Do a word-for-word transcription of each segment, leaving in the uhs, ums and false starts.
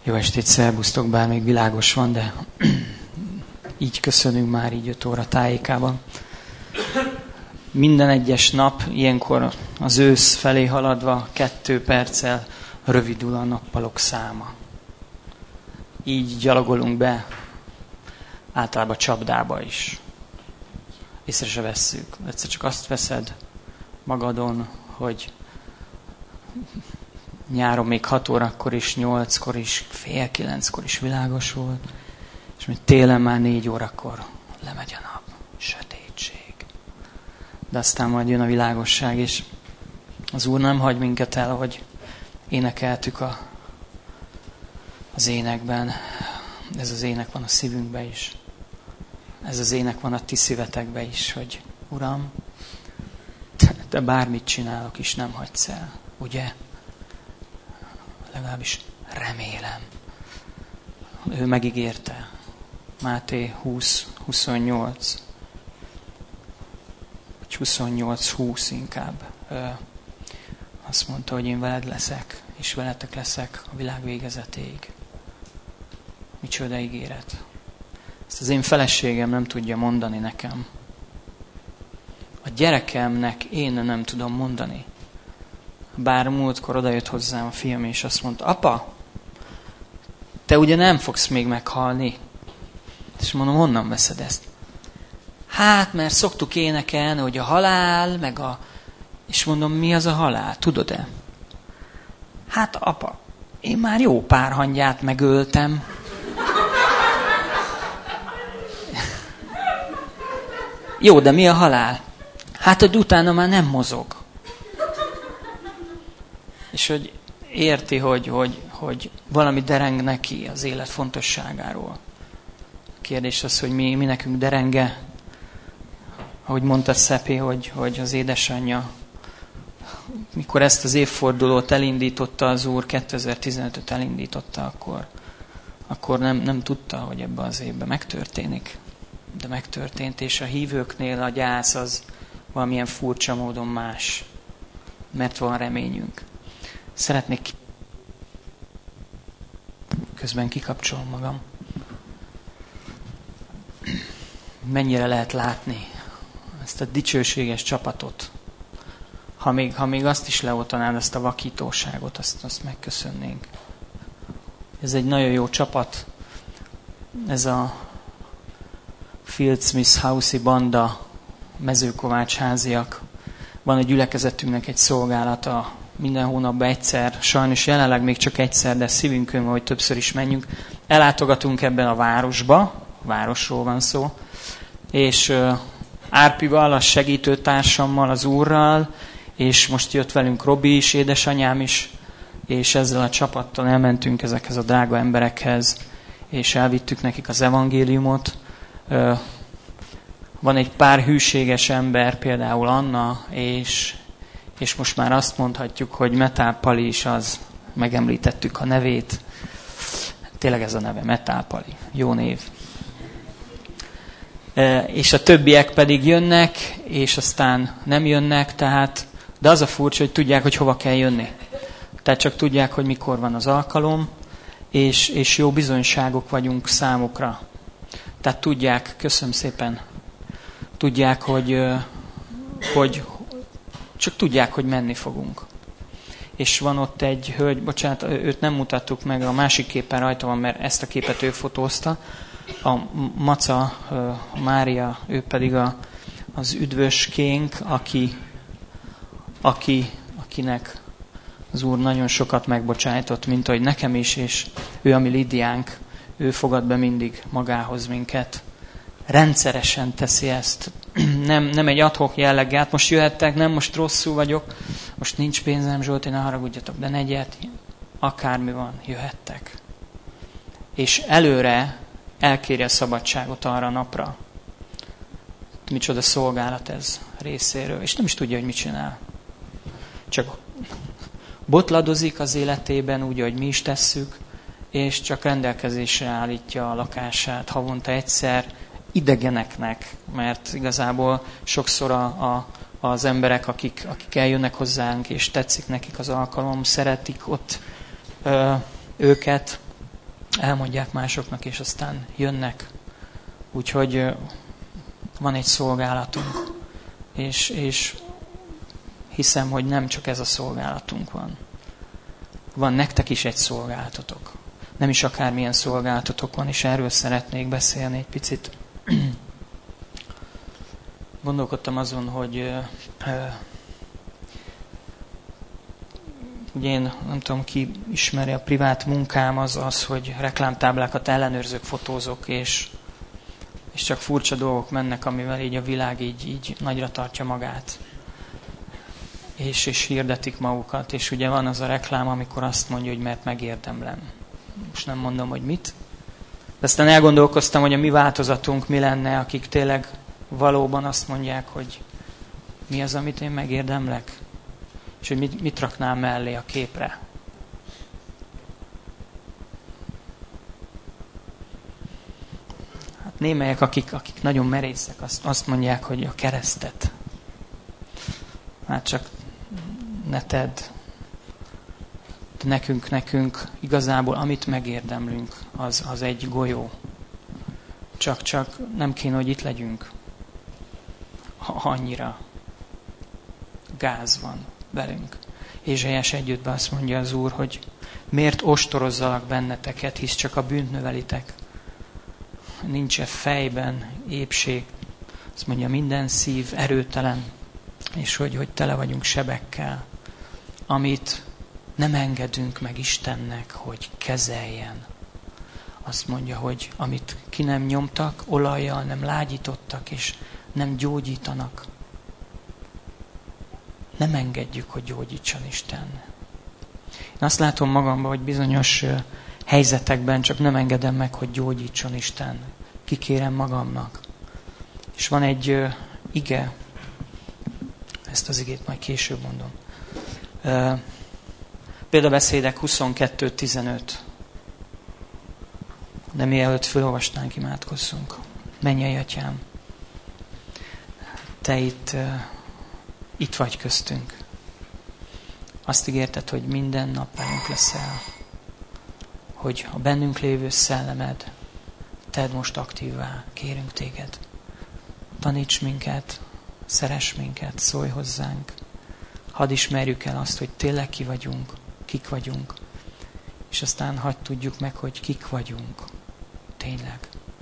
Jó estét, szervusztok, bár még világos van, de így köszönünk már így öt óra tájékában. Minden egyes nap, ilyenkor az ősz felé haladva kettő perccel rövidül a nappalok száma. Így gyalogolunk be, általában csapdába is. Észre se vesszük. Egyszer csak azt veszed magadon, hogy nyáron még hat órakor is, nyolckor is, fél kilenckor is világos volt, és még télen már négy órakor lemegy a nap. Sötétség. De aztán majd jön a világosság, és az Úr nem hagy minket el, hogy énekeltük a, az énekben. Ez az ének van a szívünkben is. Ez az ének van a ti szívetekben is, hogy Uram, te bármit csinálok is, nem hagysz el. Ugye? Legalábbis remélem. Ő megígérte. Máté húsz huszonnyolc. Vagy huszonnyolc húsz inkább. Azt mondta, hogy én veled leszek, és veletek leszek a világ végezetéig. Micsoda ígéret. Ezt az én feleségem nem tudja mondani nekem. A gyerekemnek én nem tudom mondani. Bár múltkor odajött hozzám a fiam, és azt mondta, apa, te ugye nem fogsz még meghalni. És mondom, honnan veszed ezt? Hát, mert szoktuk énekelni, hogy a halál, meg a... És mondom, mi az a halál? Tudod-e? Hát, apa, én már jó pár hangyát megöltem. Jó, de mi a halál? Hát, hogy utána már nem mozog. És hogy érti, hogy, hogy, hogy valami dereng neki az élet fontosságáról. A kérdés az, hogy mi, mi nekünk derenge. Ahogy mondta Szepi, hogy, hogy az édesanyja, mikor ezt az évfordulót elindította az Úr, kétezer-tizenötöt elindította, akkor, akkor nem, nem tudta, hogy ebben az évben megtörténik. De megtörtént, és a hívőknél a gyász az valamilyen furcsa módon más. Mert van reményünk. Szeretnék... Közben kikapcsolom magam. Mennyire lehet látni ezt a dicsőséges csapatot. Ha még, ha még azt is leoltanád, ezt a vakítóságot, azt, azt megköszönnénk. Ez egy nagyon jó csapat. Ez a Field Smith House-i banda, Mezőkovács háziak. Van egy gyülekezetünknek egy szolgálata, minden hónapban egyszer, sajnos jelenleg még csak egyszer, de szívünkön, hogy többször is menjünk. Ellátogatunk ebben a városba, városról van szó, és uh, Árpival, a segítőtársammal, az Úrral, és most jött velünk Robi is, édesanyám is, és ezzel a csapattal elmentünk ezekhez a drága emberekhez, és elvittük nekik az evangéliumot. Uh, van egy pár hűséges ember, például Anna, és És most már azt mondhatjuk, hogy Metál Pali is az, megemlítettük a nevét. Tényleg ez a neve, Metál Pali. Jó név. E, és a többiek pedig jönnek, és aztán nem jönnek, tehát, de az a furcsa, hogy tudják, hogy hova kell jönni. Tehát csak tudják, hogy mikor van az alkalom, és, és jó bizonyságok vagyunk számukra. Tehát tudják, köszönöm szépen, tudják, hogy, hogy csak tudják, hogy menni fogunk. És van ott egy hölgy, bocsánat, őt nem mutattuk meg, a másik képen rajta van, mert ezt a képet ő fotózta. A Maca, a Mária, ő pedig a, az üdvöskénk, aki, aki, akinek az Úr nagyon sokat megbocsájtott, mint ahogy nekem is, és ő a mi Lidiánk, ő fogad be mindig magához minket. Rendszeresen teszi ezt. Nem, nem egy ad-hoc jelleggel. Hát most jöhettek, nem, most rosszul vagyok, most nincs pénzem, Zsolti, ne haragudjatok, de negyed, akármi van, jöhettek. És előre elkéri a szabadságot arra a napra. Micsoda szolgálat ez részéről. És nem is tudja, hogy mit csinál. Csak botladozik az életében, úgy, ahogy mi is tesszük, és csak rendelkezésre állítja a lakását havonta egyszer, idegeneknek, mert igazából sokszor a, a, az emberek, akik, akik eljönnek hozzánk, és tetszik nekik az alkalom, szeretik ott ö, őket, elmondják másoknak, és aztán jönnek. Úgyhogy van egy szolgálatunk, és, és hiszem, hogy nem csak ez a szolgálatunk van. Van nektek is egy szolgálatotok. Nem is akármilyen szolgálatotok van, és erről szeretnék beszélni egy picit. Gondolkodtam azon, hogy uh, ugye én nem tudom, ki ismeri a privát munkám, az az, hogy reklámtáblákat ellenőrzök, fotózok, és, és csak furcsa dolgok mennek, amivel így a világ így, így nagyra tartja magát. És, és hirdetik magukat. És ugye van az a reklám, amikor azt mondja, hogy mert megérdemlem. Most nem mondom, hogy mit. De aztán elgondolkoztam, hogy a mi változatunk mi lenne, akik tényleg valóban azt mondják, hogy mi az, amit én megérdemlek. És hogy mit, mit raknám mellé a képre. Hát némelyek, akik, akik nagyon merészek, azt, azt mondják, hogy a keresztet. Hát csak ne tedd. De nekünk, nekünk igazából, amit megérdemlünk, az, az egy golyó. Csak-csak nem kéne, hogy itt legyünk. Ha annyira gáz van velünk. Ézsaiás együttben azt mondja az Úr, hogy miért ostorozzalak benneteket, hisz csak a bűnt növelitek. Nincs-e fejben épség. Azt mondja, minden szív erőtelen, és hogy, hogy tele vagyunk sebekkel, amit nem engedünk meg Istennek, hogy kezeljen. Azt mondja, hogy amit ki nem nyomtak, olajjal nem lágyítottak, és nem gyógyítanak. Nem engedjük, hogy gyógyítson Isten. Én azt látom magamban, hogy bizonyos helyzetekben csak nem engedem meg, hogy gyógyítson Isten. Kikérem magamnak. És van egy uh, ige, ezt az igét majd később mondom. Uh, Példabeszédek huszonkettő tizenöt. De mielőtt felolvasnánk, imádkozzunk. Mennyei Atyám, Te itt, uh, itt vagy köztünk. Azt ígérted, hogy minden nap velünk leszel. Hogy a bennünk lévő szellemed, tedd most aktívvá, kérünk Téged. Taníts minket, szeress minket, szólj hozzánk. Hadd ismerjük el azt, hogy tényleg ki vagyunk, kik vagyunk. És aztán hadd tudjuk meg, hogy kik vagyunk. Tényleg.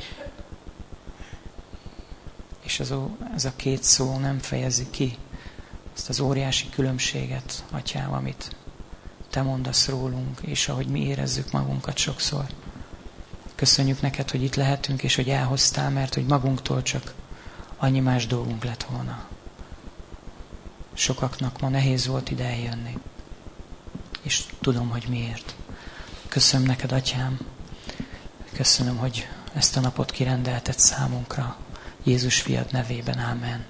És ez a, ez a két szó nem fejezi ki azt az óriási különbséget, Atyám, amit Te mondasz rólunk, és ahogy mi érezzük magunkat sokszor. Köszönjük neked, hogy itt lehetünk, és hogy elhoztál, mert hogy magunktól csak annyi más dolgunk lett volna. Sokaknak ma nehéz volt ide eljönni. És tudom, hogy miért. Köszönöm neked, Atyám. Köszönöm, hogy ezt a napot kirendelted számunkra. Jézus fiad nevében. Ámen.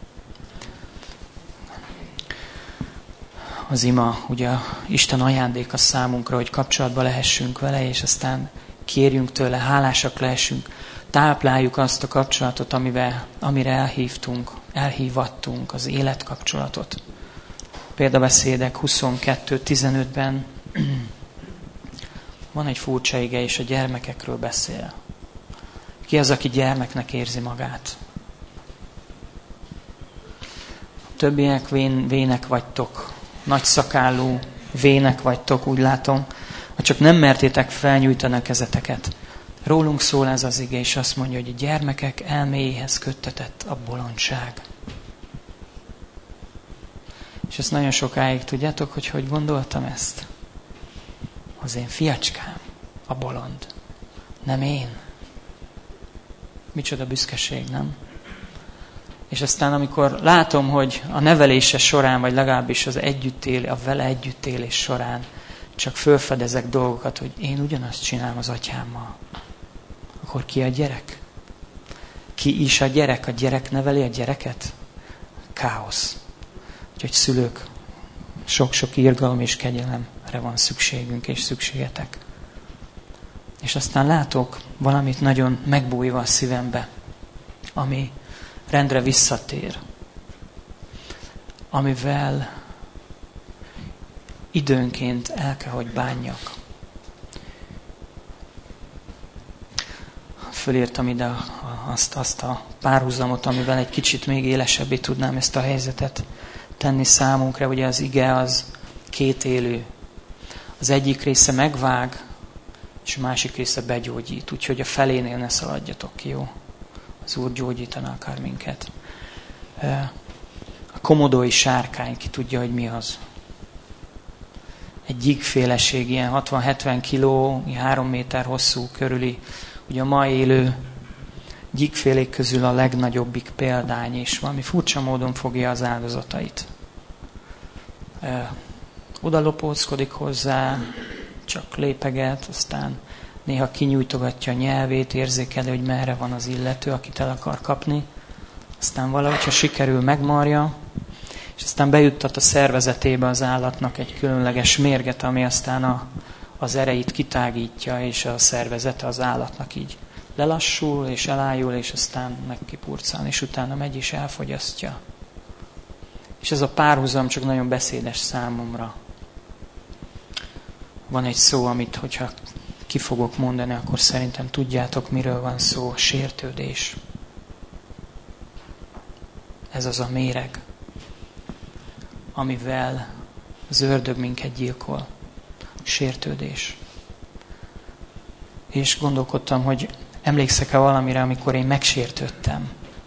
Az ima, ugye Isten ajándéka számunkra, hogy kapcsolatba lehessünk vele, és aztán kérjünk tőle, hálásak lehessünk, tápláljuk azt a kapcsolatot, amivel, amire elhívtunk, elhívattunk, az életkapcsolatot. Példabeszédek huszonkettő tizenötben van egy furcsa ige, és a gyermekekről beszél. Ki az, aki gyermeknek érzi magát? A többiek vén, vének vagytok, nagy szakállú vének vagytok, úgy látom, ha csak nem mertétek felnyújtani a kezeteket. Rólunk szól ez az ige, és azt mondja, hogy a gyermekek elméjéhez köttetett a bolondság. És ezt nagyon sokáig tudjátok, hogy hogy gondoltam ezt? Az én fiacskám, a bolond. Nem én. Micsoda büszkeség, nem? És aztán amikor látom, hogy a nevelése során, vagy legalábbis az együttél, a vele együttélés során csak fölfedezek dolgokat, hogy én ugyanazt csinálom az atyámmal, akkor ki a gyerek? Ki is a gyerek? A gyerek neveli a gyereket? Káosz. Úgyhogy szülők, sok-sok irgalom és kegyelemre van szükségünk és szükségetek. És aztán látok valamit nagyon megbújva a szívembe, ami rendre visszatér, amivel időnként el kell, hogy bánjak. fölírtam ide azt, azt a párhuzamot, amivel egy kicsit még élesebbé tudnám ezt a helyzetet tenni számunkra. Ugye az ige az két élő. Az egyik része megvág, és a másik része begyógyít. Úgyhogy a felénél ne szaladjatok ki, jó? Az Úr gyógyítana akár minket. A komodói sárkány, ki tudja, hogy mi az. Egy gyíkféleség, ilyen hatvan-hetven kiló, három méter hosszú körüli. Ugye a ma élő gyíkfélék közül a legnagyobbik példány, és valami furcsa módon fogja az áldozatait. Oda lopózkodik hozzá, csak lépeget, aztán néha kinyújtogatja a nyelvét, érzékeli, hogy merre van az illető, akit el akar kapni. Aztán valahogy, ha sikerül, megmarja, és aztán bejuttat a szervezetébe az állatnak egy különleges mérget, ami aztán a, az ereit kitágítja, és a szervezete az állatnak így lelassul, és elájul, és aztán megkipurcál, és utána megy és elfogyasztja. És ez a párhuzam csak nagyon beszédes számomra. Van egy szó, amit, hogyha ki fogok mondani, akkor szerintem tudjátok, miről van szó. Sértődés. Ez az a méreg, amivel az ördög minket gyilkol. Sértődés. És gondolkodtam, hogy emlékszek-e valamire, amikor én megsértődtem.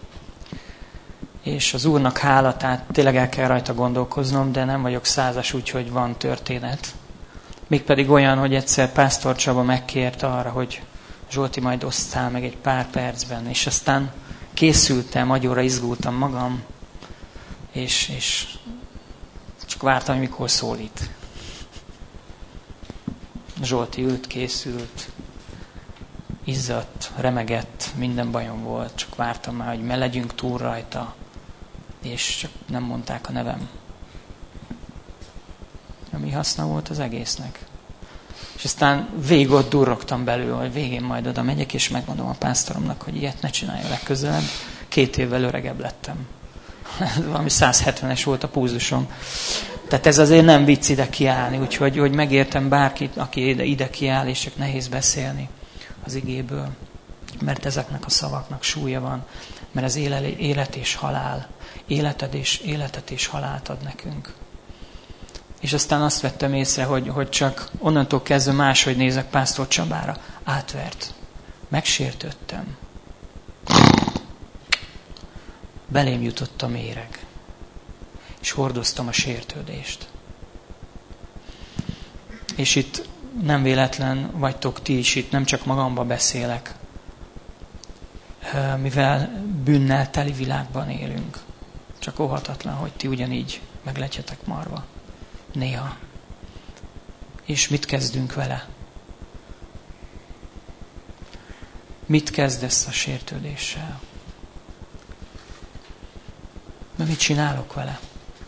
És az Úrnak hála, tehát tényleg el kell rajta gondolkoznom, de nem vagyok százas, úgyhogy van történet. Mégpedig olyan, hogy egyszer Pásztor Csaba megkért arra, hogy Zsolti, majd osztál meg egy pár percben. És aztán készültem, agyóra izgultam magam, és, és csak vártam, hogy mikor szólít. Zsolti ült, készült, izzadt, remegett, minden bajom volt, csak vártam már, hogy me legyünk túl rajta, és csak nem mondták a nevem. Ami haszna volt az egésznek. És aztán végig ott durrogtam belül, hogy végén majd oda megyek, és megmondom a pásztoromnak, hogy ilyet ne csinálja legközelebb. Két évvel öregebb lettem. Valami száz hetvenes volt a púzusom. Tehát ez azért nem vicc ide kiállni, úgyhogy hogy megértem bárkit, aki ide, ide kiáll, és csak nehéz beszélni az igéből. Mert ezeknek a szavaknak súlya van, mert az élet és halál. Életed és, életet és halált ad nekünk. És aztán azt vettem észre, hogy, hogy csak onnantól kezdve máshogy nézek Pásztor Csabára. Átvert. Megsértődtem. Belém jutott a méreg. És hordoztam a sértődést. És itt nem véletlen vagytok ti is, itt nem csak magamba beszélek, mivel bűnnel teli világban élünk. Csak óhatatlan, hogy ti ugyanígy meg legyetek marva. Néha. És mit kezdünk vele? Mit kezdesz a sértődéssel? Mert mit csinálok vele?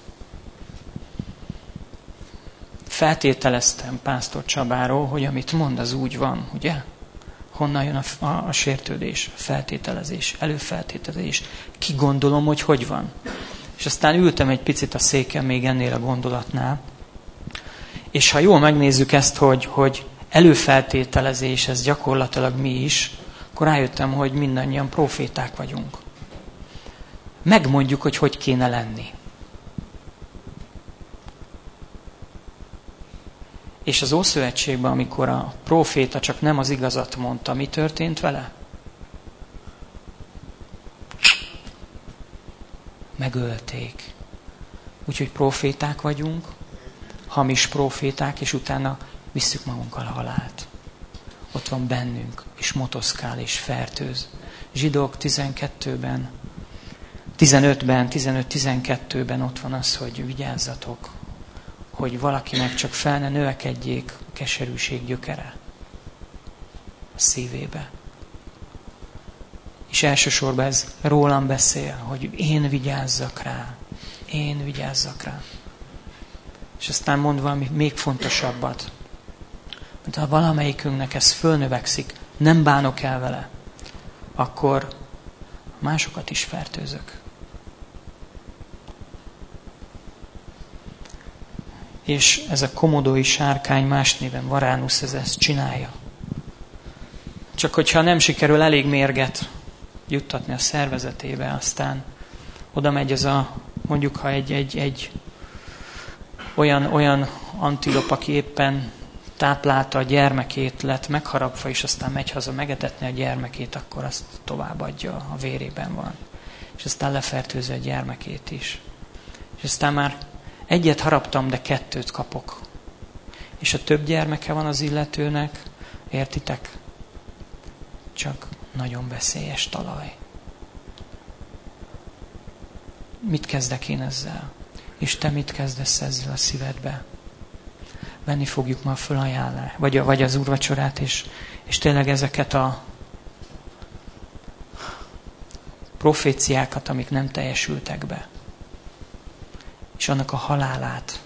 Feltételeztem Pásztor Csabáról, hogy amit mond, az úgy van, ugye? Honnan jön a, a, a sértődés, a feltételezés, előfeltételezés. Ki gondolom, hogy hogy van. És aztán ültem egy picit a széken még ennél a gondolatnál, és ha jól megnézzük ezt, hogy, hogy előfeltételezés, ez gyakorlatilag mi is, akkor rájöttem, hogy mindannyian proféták vagyunk. Megmondjuk, hogy hogy kéne lenni. És az Ószövetségben, amikor a próféta csak nem az igazat mondta, mi történt vele? Megölték. Úgyhogy proféták vagyunk, hamis proféták, és utána visszük magunkkal a halált. Ott van bennünk, és motoszkál, és fertőz. Zsidók tizenkettőben, tizenötben, tizenöt-tizenkettőben ott van az, hogy vigyázzatok, hogy valakinek csak fel ne növekedjék a keserűség gyökere a szívébe. És elsősorban ez rólam beszél, hogy én vigyázzak rá, én vigyázzak rá. És aztán mond valami még fontosabbat. Mert ha valamelyikünknek ez fölnövekszik, nem bánok el vele, akkor másokat is fertőzök. És ez a komodói sárkány, más néven Varanus, ez ezt csinálja. Csak hogyha nem sikerül elég mérget juttatni a szervezetébe, aztán oda megy az a, mondjuk ha egy, egy, egy olyan, olyan antilop, aki éppen táplálta a gyermekét, lett megharapva, és aztán megy haza megetetni a gyermekét, akkor azt továbbadja, a vérében van. És aztán lefertőzi a gyermekét is. És aztán már egyet haraptam, de kettőt kapok. És a több gyermeke van az illetőnek, értitek? Csak nagyon veszélyes talaj. Mit kezdek én ezzel? És te mit kezdesz ezzel a szívedbe? Venni fogjuk ma a fölajánlást, vagy, vagy az úrvacsorát, és, és tényleg ezeket a proféciákat, amik nem teljesültek be, és annak a halálát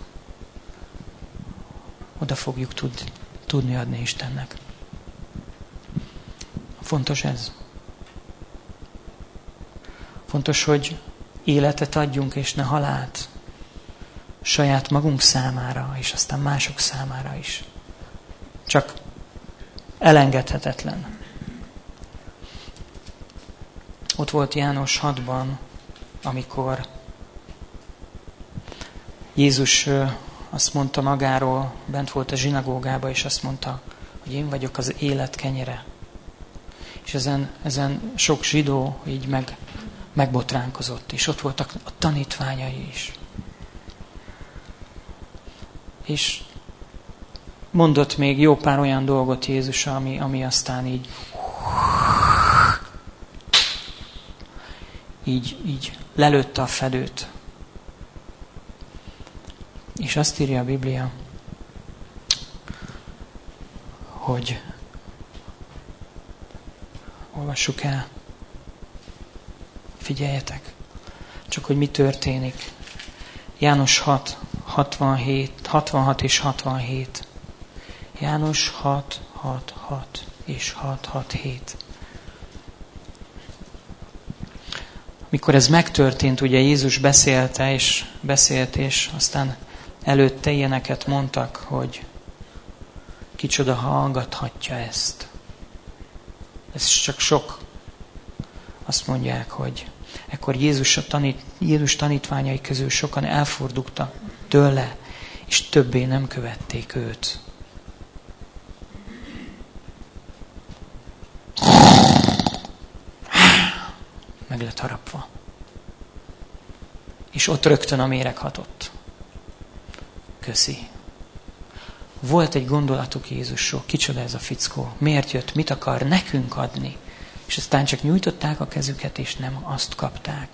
oda fogjuk tud, tudni adni Istennek. Fontos ez. Fontos, hogy életet adjunk, és ne halált. Saját magunk számára, és aztán mások számára is. Csak elengedhetetlen. Ott volt János hatban, amikor Jézus azt mondta magáról, bent volt a zsinagógába, és azt mondta, hogy én vagyok az élet kenyere. És ezen, ezen sok zsidó így meg, megbotránkozott, és ott voltak a tanítványai is. És mondott még jó pár olyan dolgot Jézus, ami, ami aztán így, így, így lelőtte a fedőt. És azt írja a Biblia, hogy olvassuk el, figyeljetek, csak hogy mi történik. János hat, hatvanhét, hatvanhat és hatvanhét. János hat, hat, hat és hat, hat, hét. Mikor ez megtörtént, ugye Jézus beszélte és beszélt, és aztán előtte ilyeneket mondtak, hogy kicsoda hallgathatja ezt. Ez csak sok. Azt mondják, hogy ekkor Jézus, a tanít, Jézus tanítványai közül sokan elfordultak tőle, és többé nem követték őt. Meg lett harapva. És ott rögtön a méreg hatott. Köszi. Volt egy gondolatuk Jézusról. Kicsoda ez a fickó? Miért jött? Mit akar nekünk adni? És aztán csak nyújtották a kezüket, és nem azt kapták.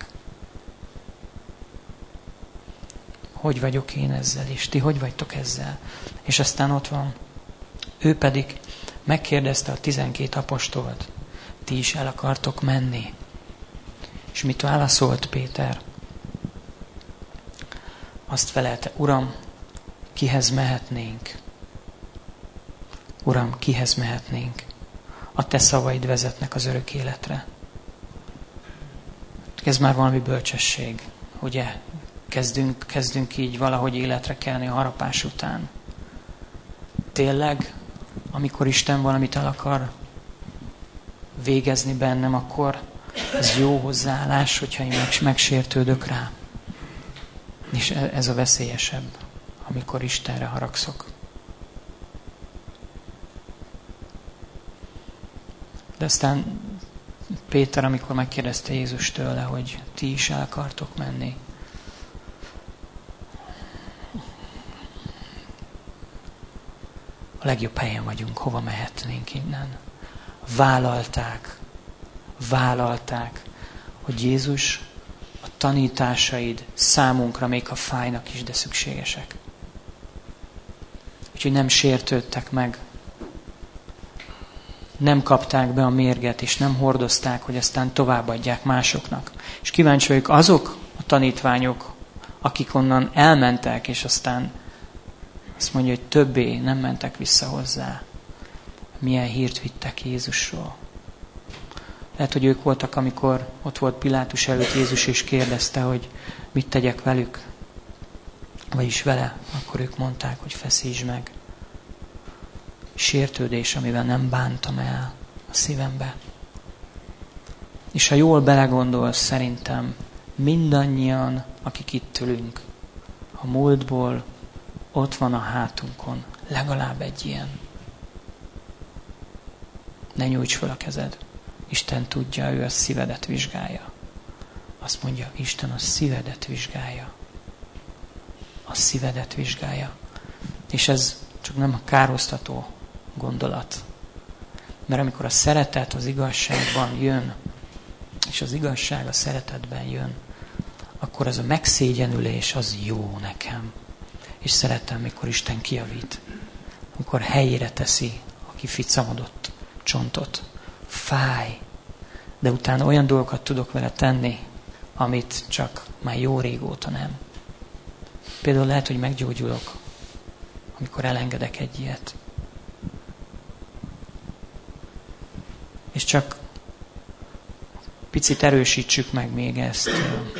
Hogy vagyok én ezzel, és ti hogy vagytok ezzel? És aztán ott van. Ő pedig megkérdezte a tizenkét apostolt, ti is el akartok menni? És mit válaszolt Péter? Azt felelte, Uram, kihez mehetnénk? Uram, kihez mehetnénk? A te szavaid vezetnek az örök életre. Ez már valami bölcsesség, ugye? Kezdünk, kezdünk így valahogy életre kelni a harapás után. Tényleg, amikor Isten valamit el akar végezni bennem, akkor ez jó hozzáállás, hogyha én megsértődök rá. És ez a veszélyesebb, amikor Istenre haragszok. De aztán Péter, amikor megkérdezte Jézus tőle, hogy ti is el akartok menni. A legjobb helyen vagyunk, hova mehetnénk innen. Vállalták, vállalták, hogy Jézus, a tanításaid számunkra még ha fájnak is, de szükségesek. Úgyhogy nem sértődtek meg. Nem kapták be a mérget, és nem hordozták, hogy aztán továbbadják másoknak. És kíváncsi vagyok, azok a tanítványok, akik onnan elmentek, és aztán azt mondja, hogy többé nem mentek vissza hozzá. Milyen hírt vittek Jézusról. Lehet, hogy ők voltak, amikor ott volt Pilátus előtt Jézus, és kérdezte, hogy mit tegyek velük, vagyis vele. Akkor ők mondták, hogy feszítsd meg. Sértődés, amivel nem bántam el. a szívembe. És ha jól belegondolsz, szerintem mindannyian, akik itt ülünk, a múltból ott van a hátunkon legalább egy ilyen. Ne nyújts fel a kezed. Isten tudja, ő a szívedet vizsgálja. Azt mondja, Isten a szívedet vizsgálja. A szívedet vizsgálja. És ez csak nem a károsztató gondolat. Mert amikor a szeretet az igazságban jön, és az igazság a szeretetben jön, akkor az a megszégyenülés az jó nekem. És szeretem, mikor Isten kijavít. Amikor helyére teszi a kificamodott csontot. Fáj. De utána olyan dolgokat tudok vele tenni, amit csak már jó régóta nem. Például lehet, hogy meggyógyulok, amikor elengedek egy ilyet. És csak picit erősítsük meg még ezt.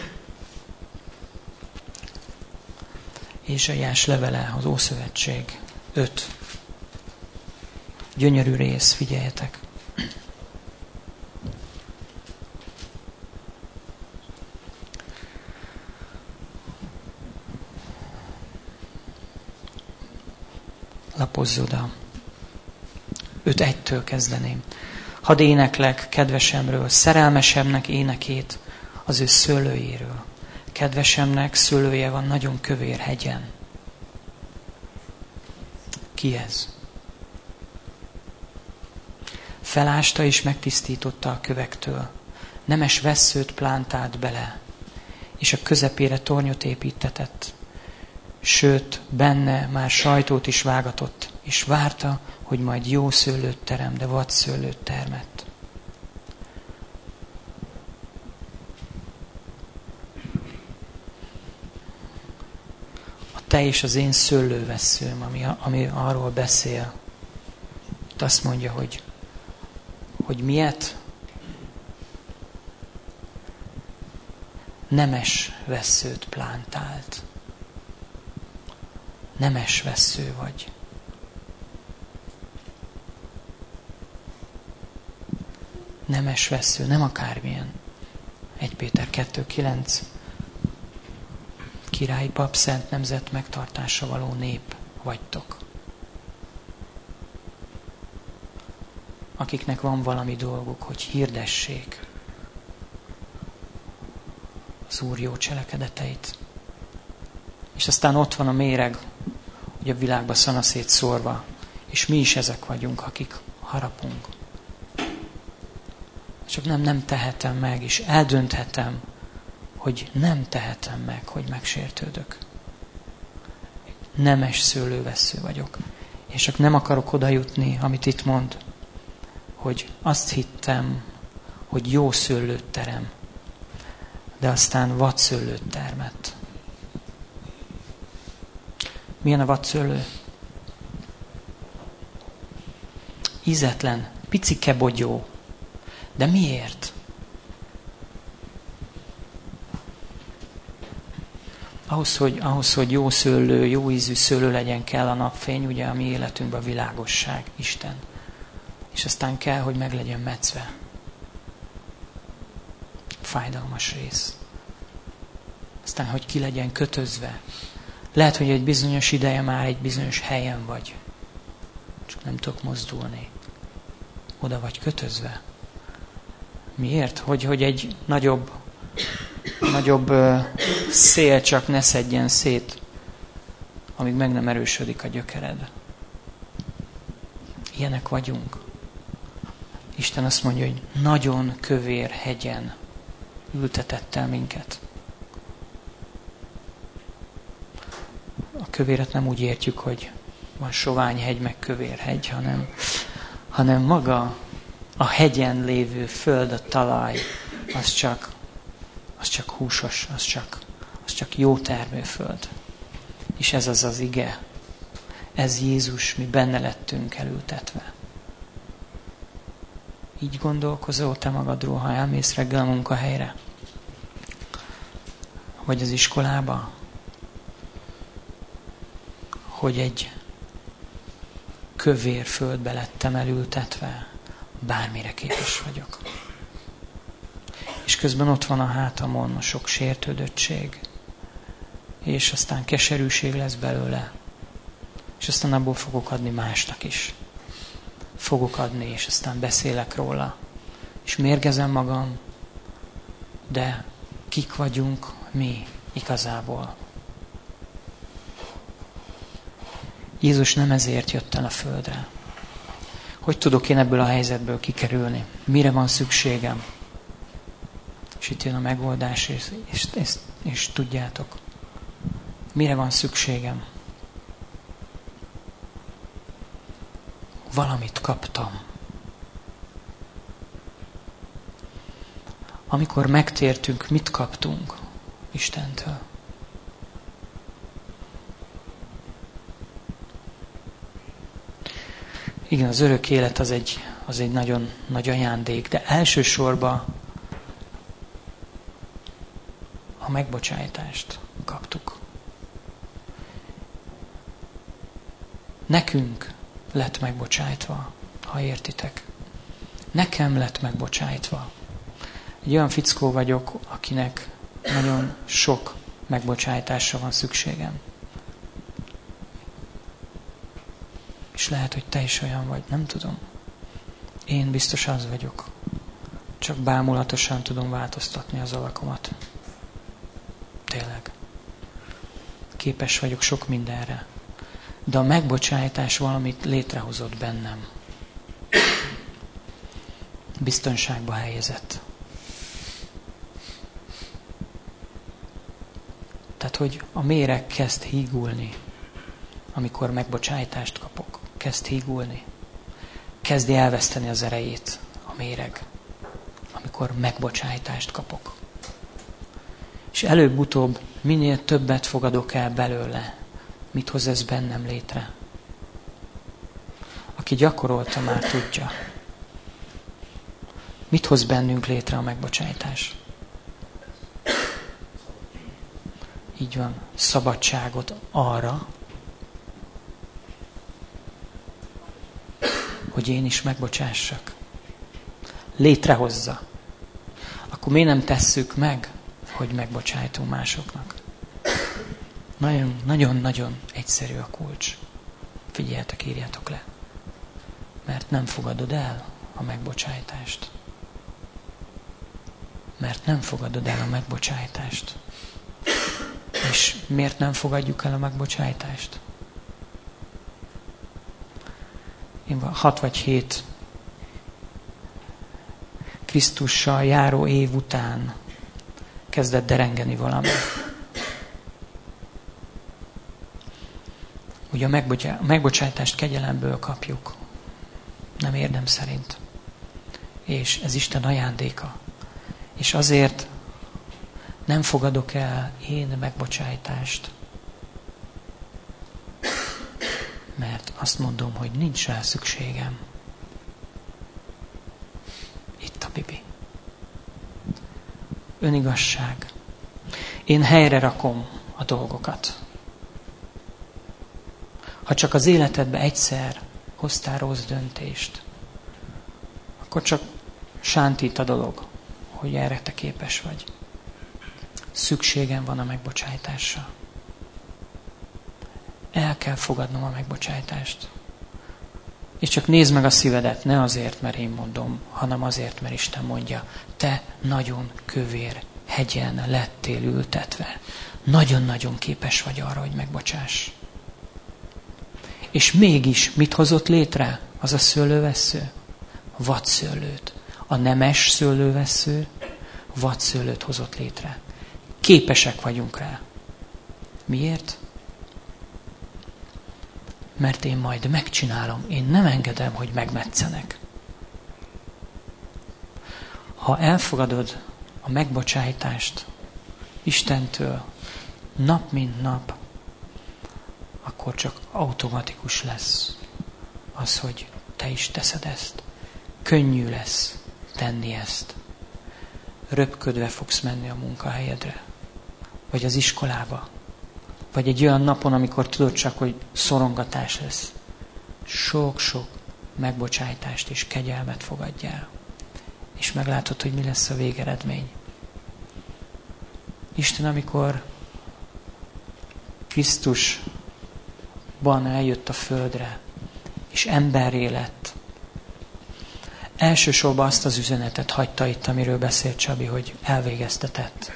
Ézsaiás levele, az Ószövetség öt. Gyönyörű rész, figyeljetek. Lapozz oda. öt egytől kezdeném. Hadd éneklek kedvesemről, szerelmesemnek énekét az ő szőlőjéről. Kedvesemnek szőlője van nagyon kövér hegyen. Ki ez? Felásta és megtisztította a kövektől. Nemes vesszőt plántált bele, és a közepére tornyot építetett. Sőt, benne már sajtót is vágatott, és várta, hogy majd jó szőlőt terem, de vad szőlőt termett. A te és az én szőlővesszőm, ami, ami arról beszél, itt azt mondja, hogy, hogy miért? Nemes vesszőt plántált. Nemes vessző vagy. Nemes vessző, nem akármilyen. egy Péter kettő kilenc. Királyi pap, szent nemzet megtartása való nép vagytok. Akiknek van valami dolguk, hogy hirdessék az Úr jó cselekedeteit. És aztán ott van a méreg, hogy a világba szanaszét szórva, és mi is ezek vagyunk, akik harapunk. Csak nem, nem tehetem meg, és eldönthetem, hogy nem tehetem meg, hogy megsértődök. Nemes szőlővessző vagyok. És csak nem akarok oda jutni, amit itt mond, hogy azt hittem, hogy jó szőlőt terem, de aztán vadszőlőt termett. Milyen a vadszőlő? Ízetlen, picike bogyó. De miért? Ahhoz hogy, ahhoz, hogy jó szőlő, jó ízű szőlő legyen, kell a napfény, ugye a mi életünkben a világosság, Isten. És aztán kell, hogy meg legyen metszve. Fájdalmas rész. Aztán, hogy ki legyen kötözve. Lehet, hogy egy bizonyos ideje már egy bizonyos helyen vagy. Csak nem tudok mozdulni. Oda vagy kötözve. Miért? Hogy, hogy egy nagyobb, nagyobb uh, szél csak ne szedjen szét, amíg meg nem erősödik a gyökered. Ilyenek vagyunk. Isten azt mondja, hogy nagyon kövér hegyen ültetett el minket. A kövéret nem úgy értjük, hogy van sovány hegy, meg kövér hegy, hanem, hanem maga a hegyen lévő föld, a talaj, az csak, az csak húsos, az csak, az csak jó termőföld. És ez az az ige. Ez Jézus, mi benne lettünk elültetve. Így gondolkozol te magadról, ha elmész reggel a munkahelyre? Vagy az iskolába? Hogy egy kövér földbe lettem elültetve, bármire képes vagyok. És közben ott van a hátamon a sok sértődöttség, és aztán keserűség lesz belőle, és aztán abból fogok adni másnak is. Fogok adni, és aztán beszélek róla, és mérgezem magam, de kik vagyunk mi igazából? Jézus nem ezért jött el a földre. Hogy tudok én ebből a helyzetből kikerülni? Mire van szükségem? És itt jön a megoldás, és, és, és, és tudjátok, mire van szükségem? Valamit kaptam. Amikor megtértünk, mit kaptunk Istentől? Igen, az örök élet az egy, az egy nagyon nagy ajándék, de elsősorban a megbocsájtást kaptuk. Nekünk lett megbocsájtva, ha értitek. Nekem lett megbocsájtva. Egy olyan fickó vagyok, akinek nagyon sok megbocsájtásra van szükségem. És lehet, hogy te is olyan vagy, nem tudom. Én biztos az vagyok. Csak bámulatosan tudom változtatni az alakomat. Tényleg. Képes vagyok sok mindenre. De a megbocsájtás valamit létrehozott bennem. Biztonságba helyezett. Tehát, hogy a méreg kezd hígulni, amikor megbocsájtást kapok. Kezd hígulni. Kezdi elveszteni az erejét a méreg, amikor megbocsájtást kapok. És előbb-utóbb minél többet fogadok el belőle, mit hoz ez bennem létre. Aki gyakorolta, már tudja. Mit hoz bennünk létre a megbocsájtás? Így van, szabadságot arra, hogy én is megbocsássak. Létrehozza. Akkor miért nem tesszük meg, hogy megbocsájtunk másoknak? Nagyon-nagyon egyszerű a kulcs. Figyeljetek, írjátok le. Mert nem fogadod el a megbocsájtást. Mert nem fogadod el a megbocsájtást. És miért nem fogadjuk el a megbocsájtást? Én hat vagy hét Krisztussal járó év után kezdett derengeni valami. Ugye a, megbocsá- a megbocsájtást kegyelemből kapjuk, nem érdem szerint. És ez Isten ajándéka. És azért nem fogadok el én megbocsájtást, mert azt mondom, hogy nincs rá szükségem. Itt a Bibi. Önigazság. Én helyre rakom a dolgokat. Ha csak az életedben egyszer hoztál rossz döntést, akkor csak sántít a dolog, hogy erre te képes vagy. Szükségem van a megbocsájtásra. El kell fogadnom a megbocsájtást. És csak nézd meg a szívedet, ne azért, mert én mondom, hanem azért, mert Isten mondja, te nagyon kövér hegyen lettél ültetve. Nagyon-nagyon képes vagy arra, hogy megbocsáss. És mégis mit hozott létre az a szőlővessző? Vadszőlőt. A nemes szőlővessző vadszőlőt hozott létre. Képesek vagyunk rá. Miért? Mert én majd megcsinálom. Én nem engedem, hogy megmetszenek. Ha elfogadod a megbocsájtást Istentől nap mint nap, akkor csak automatikus lesz az, hogy te is teszed ezt. Könnyű lesz tenni ezt. Röpködve fogsz menni a munkahelyedre, vagy az iskolába, vagy egy olyan napon, amikor tudod csak, hogy szorongatás lesz. Sok-sok megbocsájtást és kegyelmet fogadjál. És meglátod, hogy mi lesz a végeredmény. Isten, amikor Krisztusban eljött a földre, és emberré lett, elsősorban azt az üzenetet hagyta itt, amiről beszélt Csabi, hogy elvégeztetett.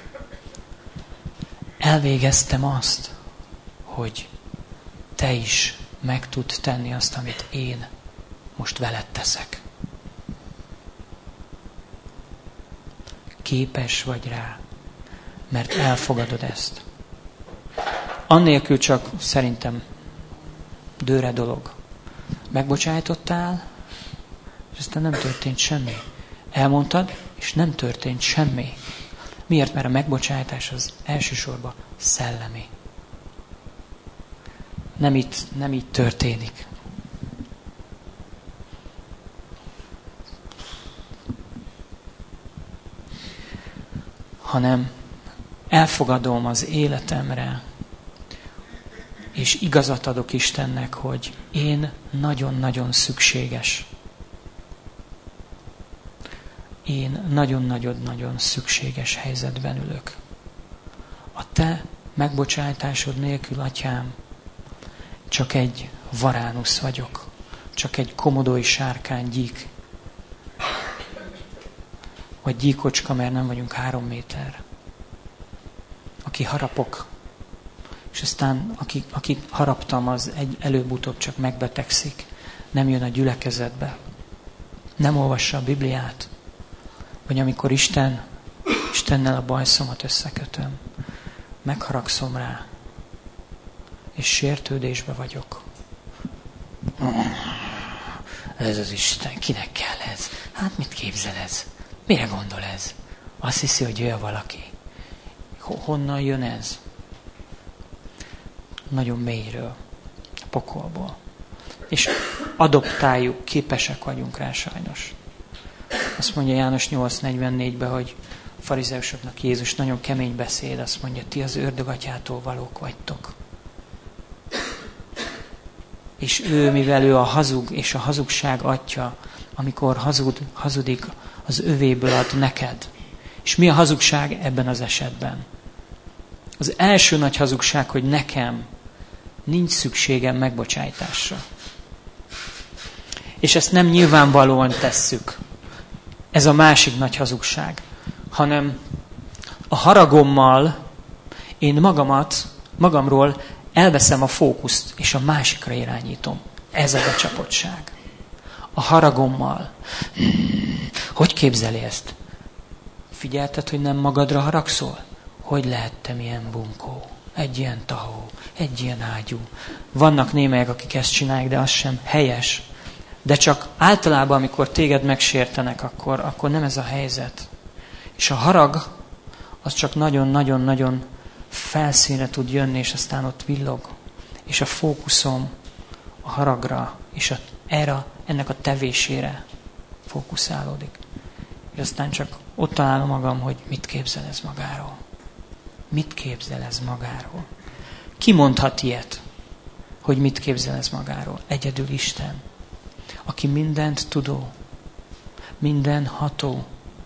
Elvégeztem azt, hogy te is meg tud tenni azt, amit én most veled teszek. Képes vagy rá, mert elfogadod ezt. Annélkül csak szerintem dőre dolog. Megbocsájtottál, és aztán nem történt semmi. Elmondtad, és nem történt semmi. Miért? Mert a megbocsájtás az elsősorban szellemi. Nem itt, nem így történik. Hanem elfogadom az életemre, és igazat adok Istennek, hogy én nagyon-nagyon szükséges. Én nagyon-nagyon-nagyon szükséges helyzetben ülök. A te megbocsájtásod nélkül, Atyám, csak egy varánusz vagyok. Csak egy komodói sárkány gyík. Vagy gyíkocska, mert nem vagyunk három méter. Aki harapok, és aztán aki, aki haraptam, az egy előbb-utóbb csak megbetegszik. Nem jön a gyülekezetbe. Nem olvassa a Bibliát. Vagy amikor Isten, Istennel a bajszomat összekötöm, megharagszom rá, és sértődésbe vagyok. Ez az Isten, kinek kell ez? Hát mit képzel ez? Mire gondol ez? Azt hiszi, hogy ő a valaki. Honnan jön ez? Nagyon mélyről, a pokolból. És adoptáljuk, képesek vagyunk rá sajnos. Azt mondja János nyolc negyvennégyben, hogy a farizeusoknak Jézus nagyon kemény beszéd, azt mondja, ti az ördög atyától valók vagytok. És ő, mivel ő a hazug és a hazugság atya, amikor hazud, hazudik, az övéből ad neked. És mi a hazugság ebben az esetben? Az első nagy hazugság, hogy nekem nincs szükségem megbocsájtásra. És ezt nem nyilvánvalóan tesszük. Ez a másik nagy hazugság. Hanem a haragommal én magamat, magamról elveszem a fókuszt, és a másikra irányítom. Ez a becsapottság. A haragommal. Hogy képzeli ezt? Figyelted, hogy nem magadra haragszol? Hogy lehettem ilyen bunkó? Egy ilyen tahó, egy ilyen ágyú. Vannak némelyek, akik ezt csinálják, de az sem helyes. De csak általában, amikor téged megsértenek, akkor, akkor nem ez a helyzet. És a harag, az csak nagyon-nagyon-nagyon felszínre tud jönni, és aztán ott villog. És a fókuszom a haragra, és a, erre, ennek a tevésére fókuszálódik. És aztán csak ott találom magam, hogy mit képzel ez magáról. Mit képzel ez magáról? Ki mondhat ilyet, hogy mit képzel ez magáról? Egyedül Isten, aki mindent tudó, minden ható.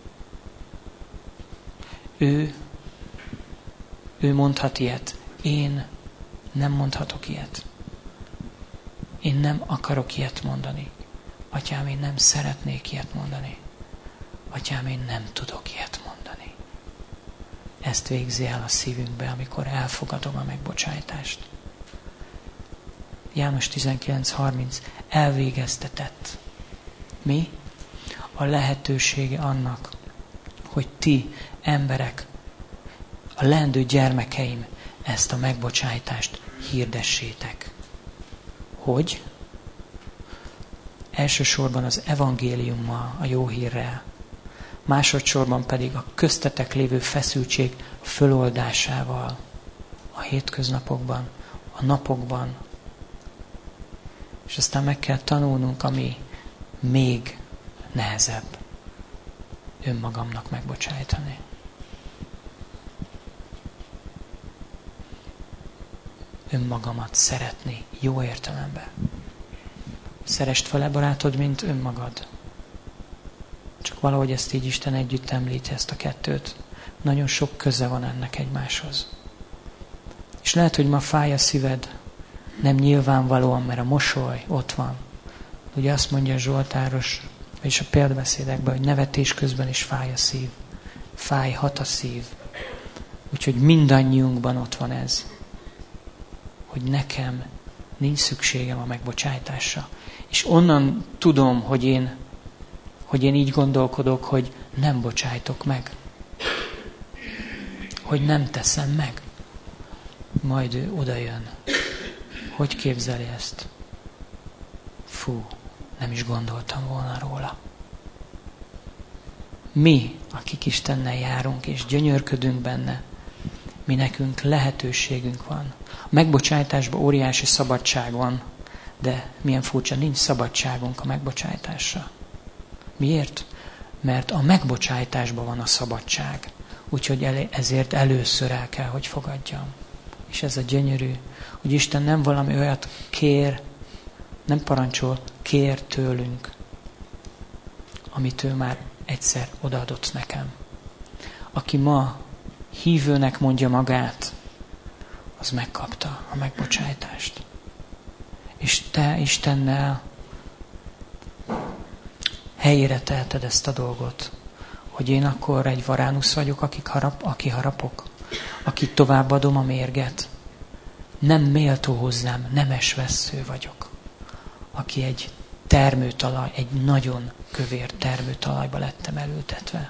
Ő, ő mondhat ilyet. Én nem mondhatok ilyet. Én nem akarok ilyet mondani. Atyám, én nem szeretnék ilyet mondani. Atyám, én nem tudok ilyet mondani. Ezt végzi el a szívünkbe, amikor elfogadom a megbocsájtást. János tizenkilenc harminc elvégeztetett. Mi? A lehetősége annak, hogy ti, emberek, a leendő gyermekeim, ezt a megbocsájtást hirdessétek. Hogy? Elsősorban az evangéliummal, a jó hírrel, másodszorban pedig a köztetek lévő feszültség föloldásával, a hétköznapokban, a napokban. És aztán meg kell tanulnunk, ami még nehezebb, önmagamnak megbocsájtani. Önmagamat szeretni jó értelemben. Szeresd fel a barátod, mint önmagad. Csak valahogy ezt így Isten együtt említi, ezt a kettőt. Nagyon sok köze van ennek egymáshoz. És lehet, hogy ma fáj a szíved, nem nyilvánvalóan, mert a mosoly ott van. Ugye azt mondja a Zsoltáros, és a példabeszédekben, hogy nevetés közben is fáj a szív. Fájhat a szív. Úgyhogy mindannyiunkban ott van ez. Hogy nekem nincs szükségem a megbocsájtásra. És onnan tudom, hogy én, hogy én így gondolkodok, hogy nem bocsájtok meg. Hogy nem teszem meg. Majd ő odajön. Hogy képzeli ezt? Fú, nem is gondoltam volna róla. Mi, akik Istennel járunk és gyönyörködünk benne, mi nekünk lehetőségünk van. A megbocsájtásban óriási szabadság van, de milyen furcsa, nincs szabadságunk a megbocsájtásra. Miért? Mert a megbocsájtásban van a szabadság. Úgyhogy ezért először el kell, hogy fogadjam. És ez a gyönyörű, hogy Isten nem valami olyat kér, nem parancsol, kér tőlünk, amit ő már egyszer odaadott nekem. Aki ma hívőnek mondja magát, az megkapta a megbocsájtást. És te Istennel helyére teheted ezt a dolgot, hogy én akkor egy varánusz vagyok, akik harap, aki harapok, aki továbbadom a mérget. Nem méltó hozzám, nemes vessző vagyok, aki egy termőtalaj, egy nagyon kövér termőtalajba lettem elültetve.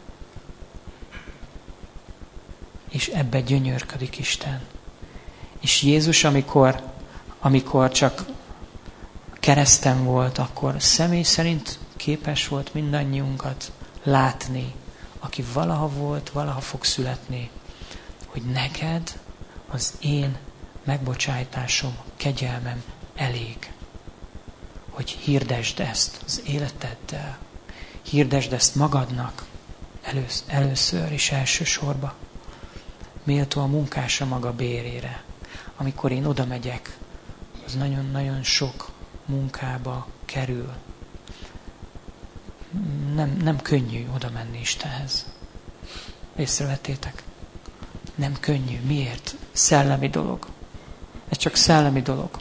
És ebbe gyönyörködik Isten. És Jézus, amikor, amikor csak kereszten volt, akkor személy szerint képes volt mindannyiunkat látni, aki valaha volt, valaha fog születni, hogy neked az én megbocsájtásom, kegyelmem elég. Hogy hirdesd ezt az életeddel. Hirdesd ezt magadnak elősz, először és elsősorban. Méltó a munkásra maga bérére. Amikor én oda megyek, az nagyon-nagyon sok munkába kerül. Nem, nem könnyű oda menni Istenhez. Észrevettétek? Nem könnyű. Miért? Szellemi dolog. Ez csak szellemi dolog.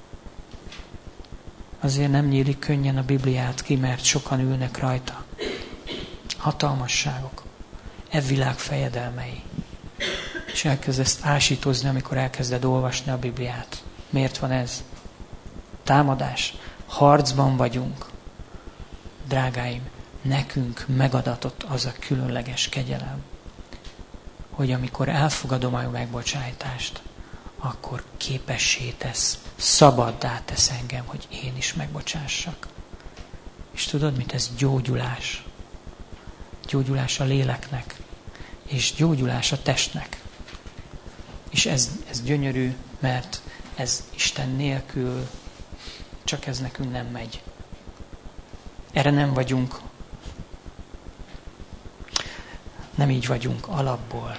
Azért nem nyílik könnyen a Bibliát ki, mert sokan ülnek rajta. Hatalmasságok. E világ fejedelmei. És elkezd ezt ásítozni, amikor elkezded olvasni a Bibliát. Miért van ez? Támadás. Harcban vagyunk. Drágáim, nekünk megadatott az a különleges kegyelem, hogy amikor elfogadom a megbocsájtást, akkor képessé tesz, szabaddá tesz engem, hogy én is megbocsássak. És tudod mit? Ez gyógyulás. Gyógyulás a léleknek, és gyógyulás a testnek. És ez, ez gyönyörű, mert ez Isten nélkül csak ez nekünk nem megy. Erre nem vagyunk, nem így vagyunk alapból.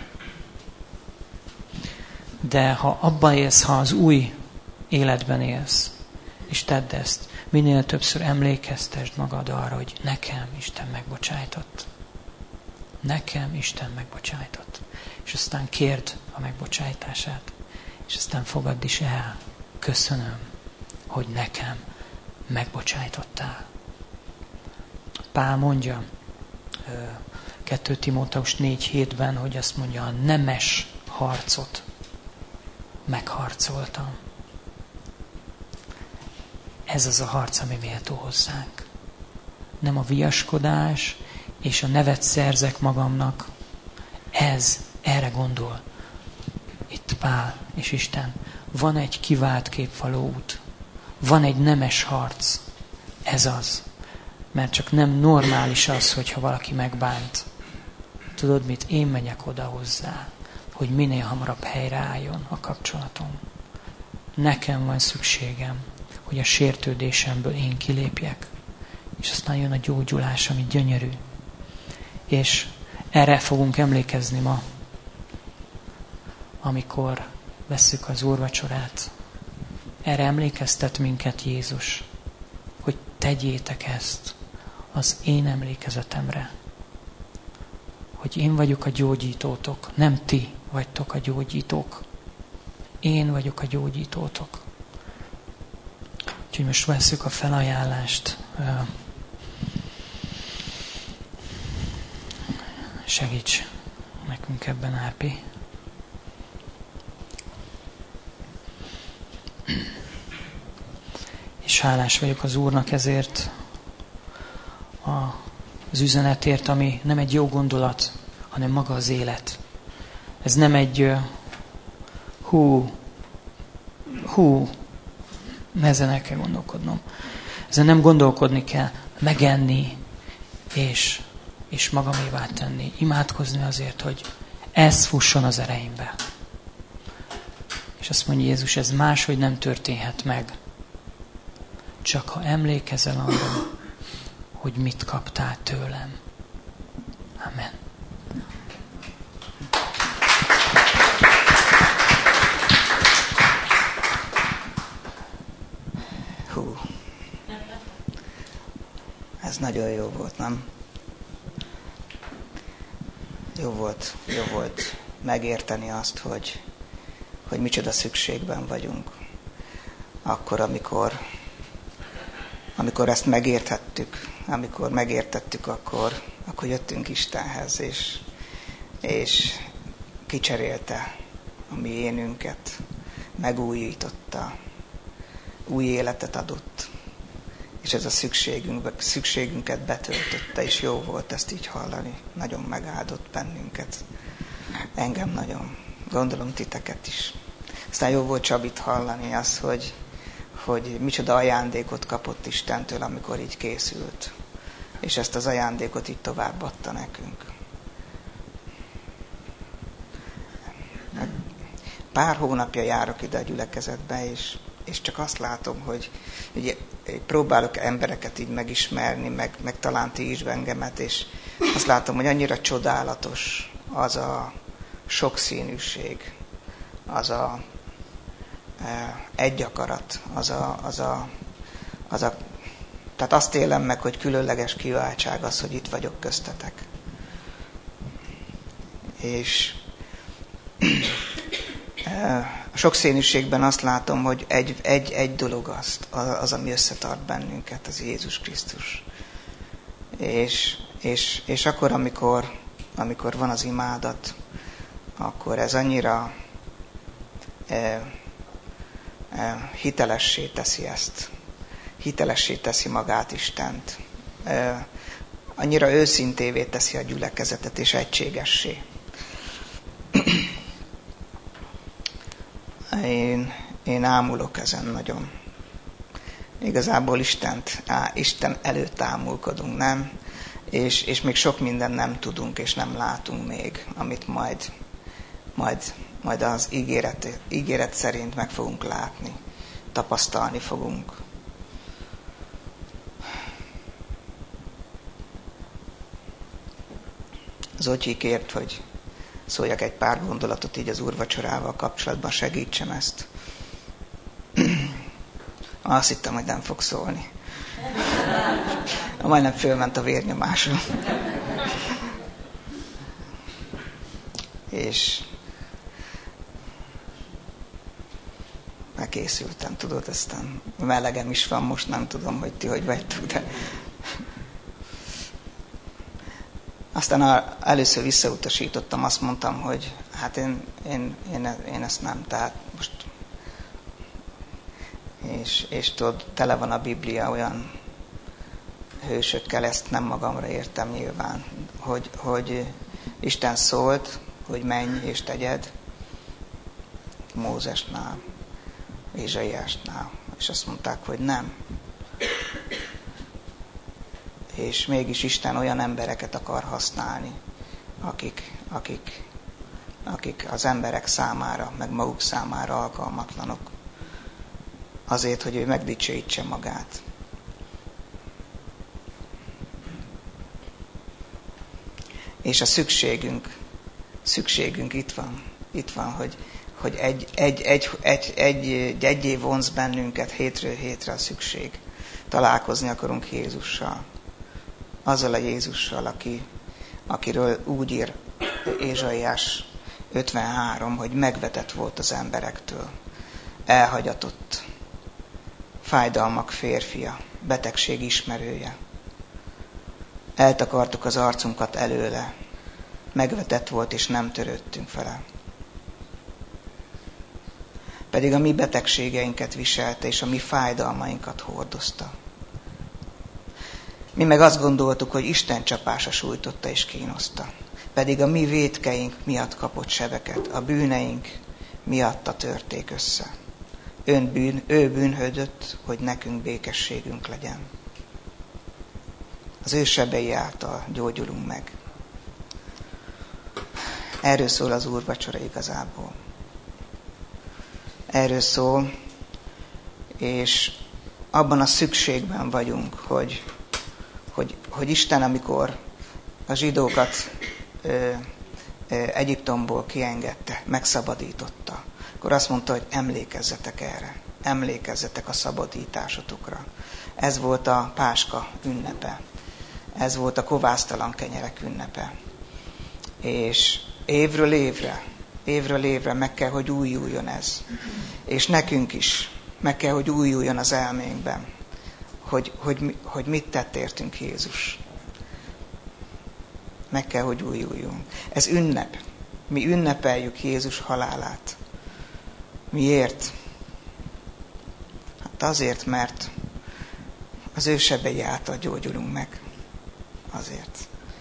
De ha abban élsz, ha az új életben élsz, és tedd ezt, minél többször emlékeztesd magad arra, hogy nekem Isten megbocsájtott. Nekem Isten megbocsájtott. És aztán kérd a megbocsájtását. És aztán fogadd is el. Köszönöm, hogy nekem megbocsájtottál. Pál mondja kettő Timóteus négy hétben, hogy azt mondja, a nemes harcot megharcoltam. Ez az a harc, ami méltó hozzánk. Nem a viaskodás és a nevet szerzek magamnak. Ez, erre gondol. Itt Pál és Isten. Van egy kivált képvaló út. Van egy nemes harc. Ez az. Mert csak nem normális az, hogyha valaki megbánt. Tudod mit? Én megyek oda hozzá, hogy minél hamarabb helyreálljon a kapcsolatom. Nekem van szükségem, hogy a sértődésemből én kilépjek. És aztán jön a gyógyulás, ami gyönyörű. És erre fogunk emlékezni ma, amikor vesszük az úrvacsorát. Erre emlékeztet minket Jézus. tegyétek ezt az én emlékezetemre. Hogy én vagyok a gyógyítótok, nem ti vagytok a gyógyítók. Én vagyok a gyógyítótok. Úgyhogy most vesszük a felajánlást. Segíts nekünk ebben, Árpi. És hálás vagyok az Úrnak ezért az üzenetért, ami nem egy jó gondolat, hanem maga az élet. Ez nem egy hú, hú, ezen el kell gondolkodnom. Ezen nem gondolkodni kell, megenni, és, és magamévá tenni. Imádkozni azért, hogy ez fusson az ereimbe. És azt mondja Jézus, ez máshogy nem történhet meg. Csak ha emlékezel arra, hogy mit kaptál tőlem. Amen. Hú. Ez nagyon jó volt, nem? Jó volt, jó volt megérteni azt, hogy, hogy micsoda szükségben vagyunk. Akkor, amikor, amikor ezt megérthettük, amikor megértettük, akkor, akkor jöttünk Istenhez, és, és kicserélte a mi énünket, megújította, új életet adott, és ez a szükségünk, szükségünket betöltötte, és jó volt ezt így hallani. Nagyon megáldott bennünket. Engem nagyon. Gondolom titeket is. Aztán jó volt Csabit hallani azt, hogy, hogy micsoda ajándékot kapott Istentől, amikor így készült. És ezt az ajándékot így továbbadta nekünk. Pár hónapja járok ide a gyülekezetbe, és, és csak azt látom, hogy ugye, próbálok embereket így megismerni, meg, meg talán ti is engemet, és azt látom, hogy annyira csodálatos az a sokszínűség, az a e, egy akarat, az a, az a, az a, tehát azt élem meg, hogy különleges kiváltság az, hogy itt vagyok köztetek. És a sokszínűségben azt látom, hogy egy, egy, egy dolog az, az, ami összetart bennünket, az Jézus Krisztus. És, és, és akkor, amikor, amikor van az imádat, akkor ez annyira e, e, hitelessé teszi ezt. Hitelessé teszi magát Istent. E, annyira őszintévé teszi a gyülekezetet, és egységessé. Én, én ámulok ezen nagyon. Igazából Istent, á, Isten előtt ámulkodunk, nem? És, és még sok mindent nem tudunk, és nem látunk még, amit majd, majd, majd az ígéret, ígéret szerint meg fogunk látni, tapasztalni fogunk. Zotyi kért, hogy szóljak egy pár gondolatot így az úrvacsorával kapcsolatban, segítsem ezt. Azt hittem, hogy nem fog szólni. Majdnem fölment a vérnyomásom. És megkészültem, tudod, aztán melegem is van, most nem tudom, hogy ti hogy vagytok, de... Aztán először visszautasítottam, azt mondtam, hogy hát én, én, én, én ezt nem, tehát most... És, és tudod, tele van a Biblia olyan hősökkel, ezt nem magamra értem nyilván, hogy, hogy Isten szólt, hogy menj és tegyed, Mózesnál, Ézsaiásnál, és azt mondták, hogy nem. És mégis Isten olyan embereket akar használni, akik, akik, akik az emberek számára, meg maguk számára alkalmatlanok. Azért, hogy ő megdicsőítse magát. És a szükségünk, szükségünk itt van. Itt van, hogy, hogy egy, egy, egy, egy, egy, egyé vonz bennünket hétről hétre a szükség. találkozni akarunk Jézussal. Azzal a Jézussal, aki, akiről úgy ír Ézsaiás ötvenhárom, hogy megvetett volt az emberektől, elhagyatott, fájdalmak férfia, betegség ismerője. Eltakartuk az arcunkat előle, megvetett volt, és nem törődtünk vele. Pedig a mi betegségeinket viselte, és a mi fájdalmainkat hordozta. Mi meg azt gondoltuk, hogy Isten csapása sújtotta és kínoszta. Pedig a mi vétkeink miatt kapott sebeket, a bűneink miatta törték össze. Ön bűn, ő bűnhődött, hogy nekünk békességünk legyen. Az ő sebei által gyógyulunk meg. Erről szól az úrvacsora igazából. Erről szól, és abban a szükségben vagyunk, hogy, hogy, hogy Isten, amikor a zsidókat ö, ö, Egyiptomból kiengedte, megszabadította, akkor azt mondta, hogy emlékezzetek erre, emlékezzetek a szabadításotokra. Ez volt a Páska ünnepe, ez volt a kovásztalan kenyerek ünnepe. És évről évre, évről évre meg kell, hogy újuljon ez. És nekünk is meg kell, hogy újuljon az elménkben, hogy, hogy, hogy mit tett értünk Jézus. Meg kell, hogy újuljunk. Ez ünnep. Mi ünnepeljük Jézus halálát. Miért? Hát azért, mert az ő sebei által gyógyulunk meg. Azért.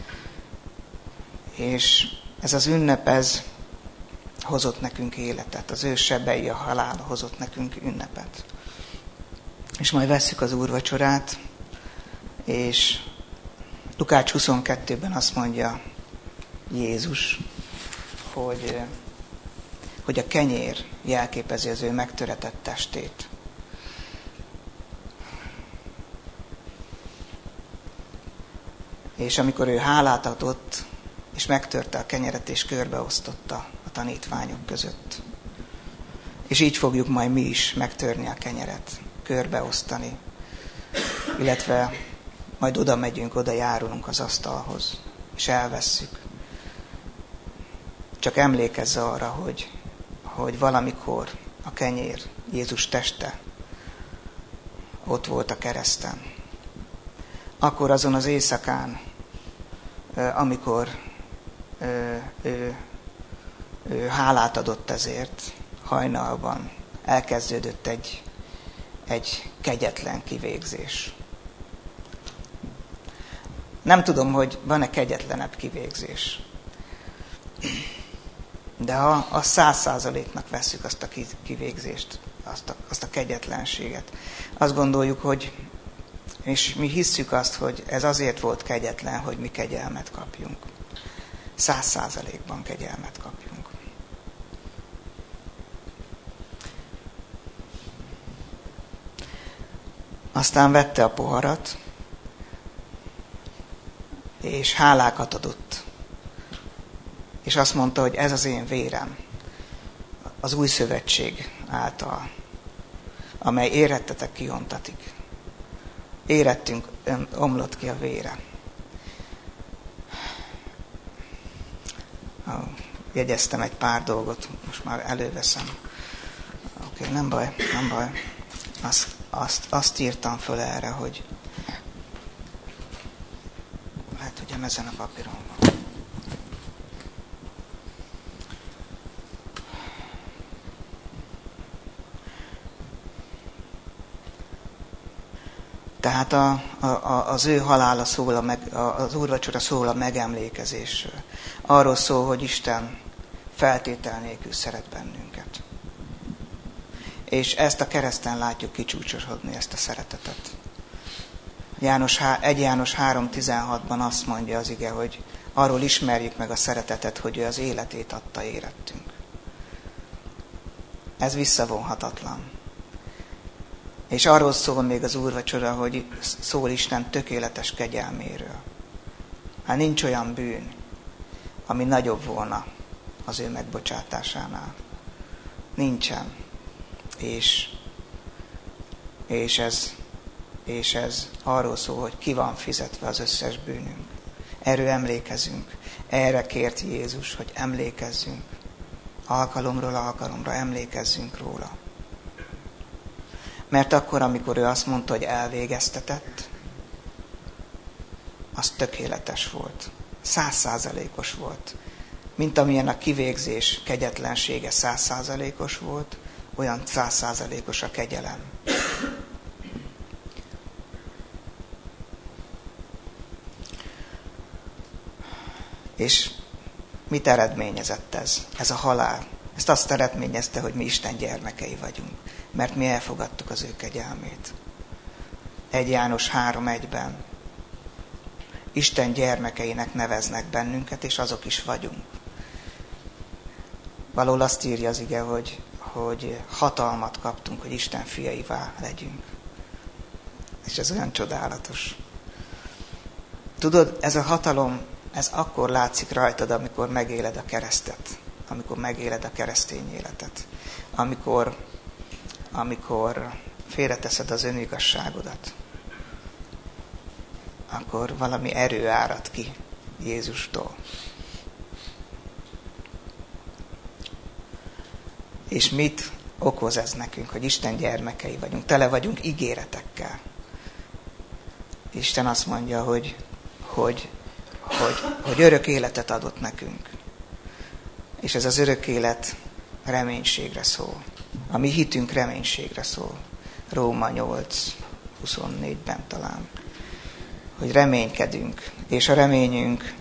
És ez az ünnep, ez hozott nekünk életet. Az ő sebei, a halál hozott nekünk ünnepet. És majd vesszük az úrvacsorát, és Lukács huszonkettőben azt mondja Jézus, hogy, hogy a kenyér jelképezi az ő megtöretett testét. És amikor ő hálát adott, és megtörte a kenyeret, és körbeosztotta a tanítványok között. És így fogjuk majd mi is megtörni a kenyeret, körbeosztani, illetve majd oda megyünk, oda járulunk az asztalhoz, és elvesszük. Csak emlékezz arra, hogy, hogy valamikor a kenyér, Jézus teste ott volt a kereszten. Akkor azon az éjszakán, amikor ő, ő, ő hálát adott ezért, hajnalban elkezdődött egy, egy kegyetlen kivégzés. Nem tudom, hogy van-e kegyetlenebb kivégzés. De ha a száz százaléknak vesszük azt a kivégzést, azt a, azt a kegyetlenséget, azt gondoljuk, hogy, és mi hisszük azt, hogy ez azért volt kegyetlen, hogy mi kegyelmet kapjunk. Száz százalékban kegyelmet kapjunk. Aztán vette a poharat, és hálákat adott. És azt mondta, hogy ez az én vérem, az új szövetség által, amely érettetek kiontatik. Érettünk omlott ki a vére. Jegyeztem egy pár dolgot, most már előveszem. Oké, okay, nem baj, nem baj. Azt, azt, azt írtam föl erre, hogy lehet, hogy ezen a papíron van. Tehát a, a, az ő halála szól, a meg, az úrvacsora szól a megemlékezésről. Arról szól, hogy Isten feltétel nélkül szeret bennünket. És ezt a kereszten látjuk kicsúcsosodni, ezt a szeretetet. János, egy János három tizenhatban azt mondja az ige, hogy arról ismerjük meg a szeretetet, hogy ő az életét adta érettünk. Ez visszavonhatatlan. És arról szól még az úrvacsora, hogy szól Isten tökéletes kegyelméről. Hát nincs olyan bűn, ami nagyobb volna az ő megbocsátásánál. Nincsen. És, és, ez, és ez arról szól, hogy ki van fizetve az összes bűnünk. Erről emlékezünk. Erre kért Jézus, hogy emlékezzünk. Alkalomról alkalomra emlékezzünk róla. Mert akkor, amikor ő azt mondta, hogy elvégeztetett, az tökéletes volt. Százszázalékos volt. Mint amilyen a kivégzés kegyetlensége százszázalékos volt, olyan százszázalékos a kegyelem. És mit eredményezett ez? Ez a halál. Ezt azt eredményezte, hogy mi Isten gyermekei vagyunk, mert mi elfogadtuk az ő kegyelmét. egy János három egyben Isten gyermekeinek neveznek bennünket, és azok is vagyunk. Valahol azt írja az ige, hogy, hogy hatalmat kaptunk, hogy Isten fiaivá legyünk. És ez olyan csodálatos. Tudod, ez a hatalom, ez akkor látszik rajtad, amikor megéled a keresztet. Amikor megéled a keresztény életet. Amikor, amikor félreteszed az önigazságodat. Akkor valami erő árad ki Jézustól. És mit okoz ez nekünk, hogy Isten gyermekei vagyunk, tele vagyunk ígéretekkel. Isten azt mondja, hogy, hogy, hogy, hogy örök életet adott nekünk. És ez az örök élet reménységre szól. A mi hitünk reménységre szól. Róma nyolc huszonnégyben talán. Hogy reménykedünk, és a reményünk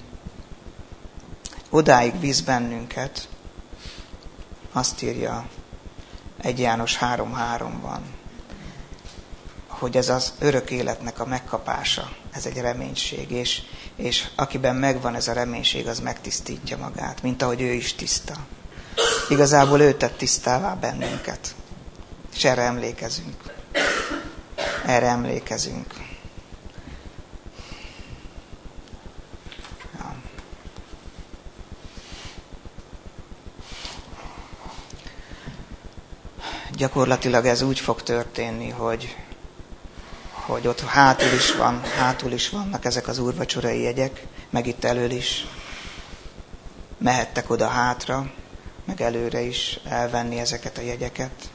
odáig visz bennünket, azt írja egy János három háromban, hogy ez az örök életnek a megkapása, ez egy reménység, és, és akiben megvan ez a reménység, az megtisztítja magát, mint ahogy ő is tiszta. Igazából ő tett tisztává bennünket, és erre emlékezünk. Erre emlékezünk. Ja. Gyakorlatilag ez úgy fog történni, hogy hogy ott hátul is van, hátul is vannak ezek az úrvacsorai jegyek, meg itt elől is. Mehettek oda hátra, meg előre is elvenni ezeket a jegyeket.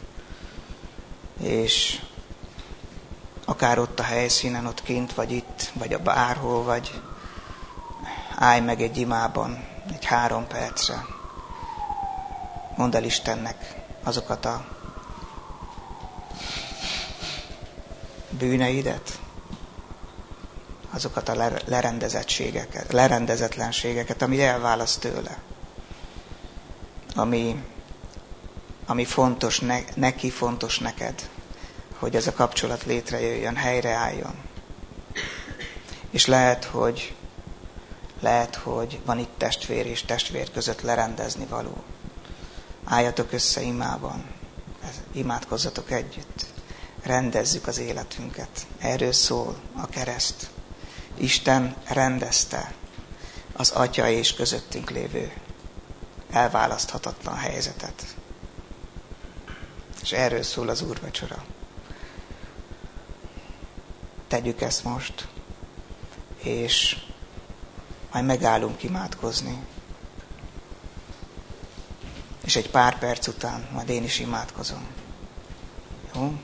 És akár ott a helyszínen, ott kint, vagy itt, vagy a bárhol, vagy állj meg egy imában, egy három percre. Mondd el Istennek azokat a bűneidet, azokat a lerendezettségeket, lerendezetlenségeket, ami elválaszt tőle. Ami, ami fontos ne, neki, fontos neked, hogy ez a kapcsolat létrejöjjön, helyreálljon. És lehet, hogy lehet, hogy van itt testvér és testvér között lerendezni való. Álljatok össze imában, imádkozzatok együtt. Rendezzük az életünket. Erről szól a kereszt. Isten rendezte az Atya és közöttünk lévő elválaszthatatlan helyzetet. És erről szól az úrvacsora. Tegyük ezt most, és majd megállunk imádkozni. És egy pár perc után majd én is imádkozom. Jó?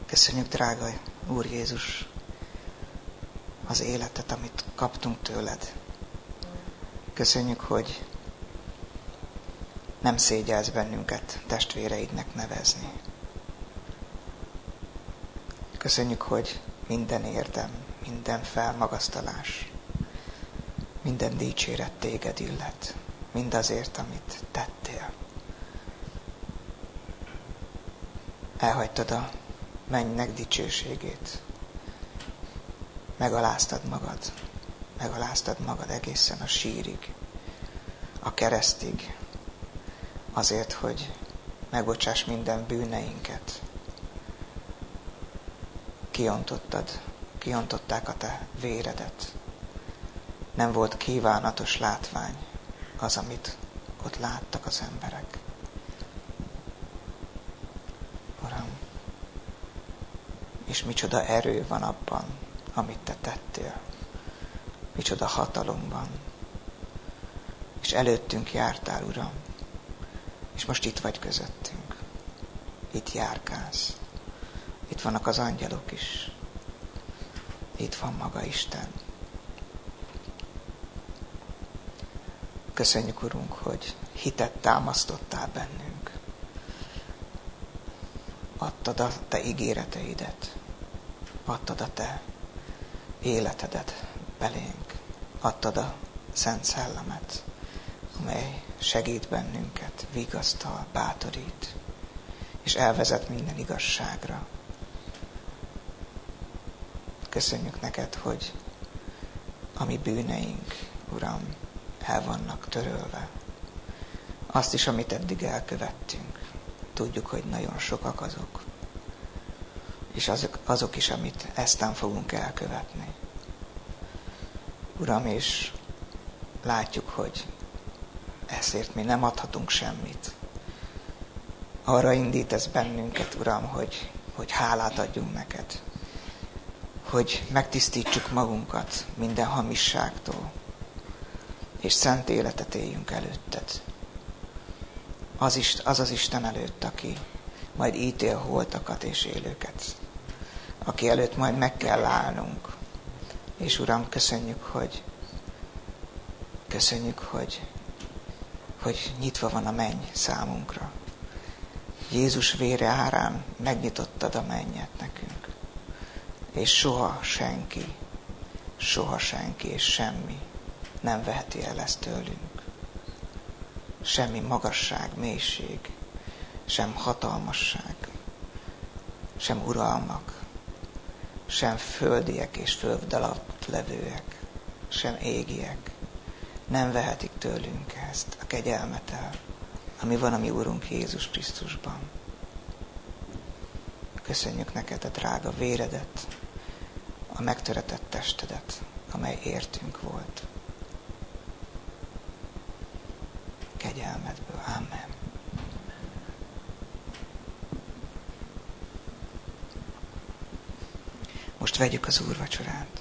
Köszönjük, drága Úr Jézus, az életet, amit kaptunk tőled. Köszönjük, hogy nem szégyelsz bennünket testvéreidnek nevezni. Köszönjük, hogy minden érdem, minden felmagasztalás, minden dicséret téged illet, mindazért, amit tettél. Elhagytad a mennynek dicsőségét. Megaláztad magad. Megaláztad magad egészen a sírig, a keresztig, azért, hogy megbocsáss minden bűneinket. Kiontottad, kiontották a te véredet. Nem volt kívánatos látvány az, amit ott láttak az emberek. Uram, és micsoda erő van abban, amit te tettél. Micsoda hatalomban. És előttünk jártál, Uram. És most itt vagy közöttünk. Itt járkálsz. Itt vannak az angyalok is. Itt van maga Isten. Köszönjük, Urunk, hogy hitet támasztottál bennünk. Adtad a te ígéreteidet. Adtad a te életedet belénk. Adtad a Szent Szellemet, amely segít bennünket, vigasztal, bátorít, és elvezet minden igazságra. Köszönjük neked, hogy a mi bűneink, Uram, el vannak törölve. Azt is, amit eddig elkövettünk. Tudjuk, hogy nagyon sokak azok. És azok, azok is, amit eztán fogunk elkövetni. Uram, és látjuk, hogy ezért mi nem adhatunk semmit. Arra indítesz bennünket, Uram, hogy, hogy hálát adjunk neked. Hogy megtisztítsuk magunkat minden hamisságtól. És szent életet éljünk előtted. Az, is, az az Isten előtt, aki majd ítél holtakat és élőket. Aki előtt majd meg kell állnunk. És Uram, köszönjük, hogy köszönjük, hogy, hogy nyitva van a menny számunkra. Jézus vére árán megnyitottad a mennyet nekünk. És soha senki, soha senki és semmi nem veheti el ezt tőlünk. Semmi magasság, mélység, sem hatalmasság, sem uralmak, sem földiek és föld alatt levőek, sem égiek nem vehetik tőlünk ezt a kegyelmet el, ami van a mi Úrunk Jézus Krisztusban. Köszönjük neked a drága véredet, a megtöretett testedet, amely értünk volt. Kegyelmedből. Amen. Most vegyük az úrvacsorát.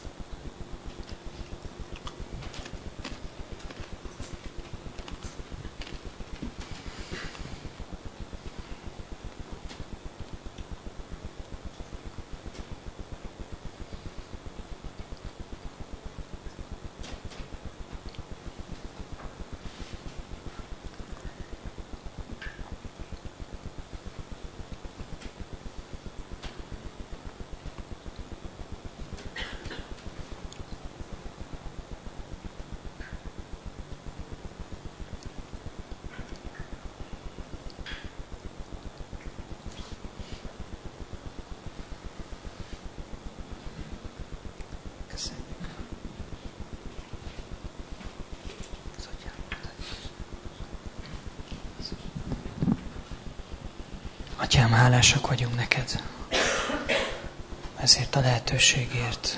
Atyám, hálásak vagyunk neked ezért a lehetőségért,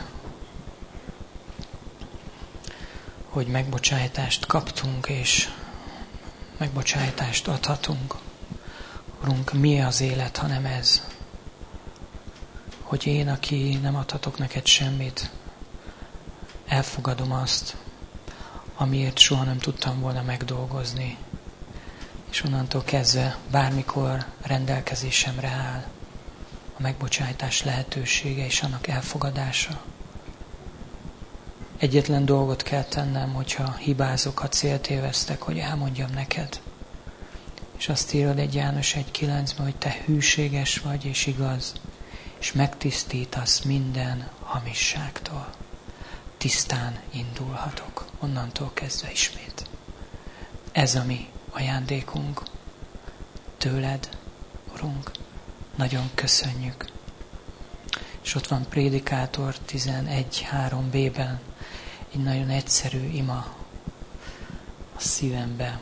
hogy megbocsájtást kaptunk, és megbocsájtást adhatunk. Urunk, mi az élet, hanem ez? Hogy én, aki nem adhatok neked semmit, elfogadom azt, amiért soha nem tudtam volna megdolgozni. És onnantól kezdve bármikor rendelkezésemre áll. a megbocsájtás lehetősége és annak elfogadása. Egyetlen dolgot kell tennem, hogyha hibázok, ha célt évesztek, hogy elmondjam neked. És azt írod egy János egy kilencben, hogy te hűséges vagy és igaz, és megtisztítasz minden hamisságtól. Tisztán indulhatok, onnantól kezdve ismét. Ez a mi ajándékunk tőled, Urunk. Nagyon köszönjük. És ott van Prédikátor tizenegy három b-ben egy nagyon egyszerű ima a szívembe.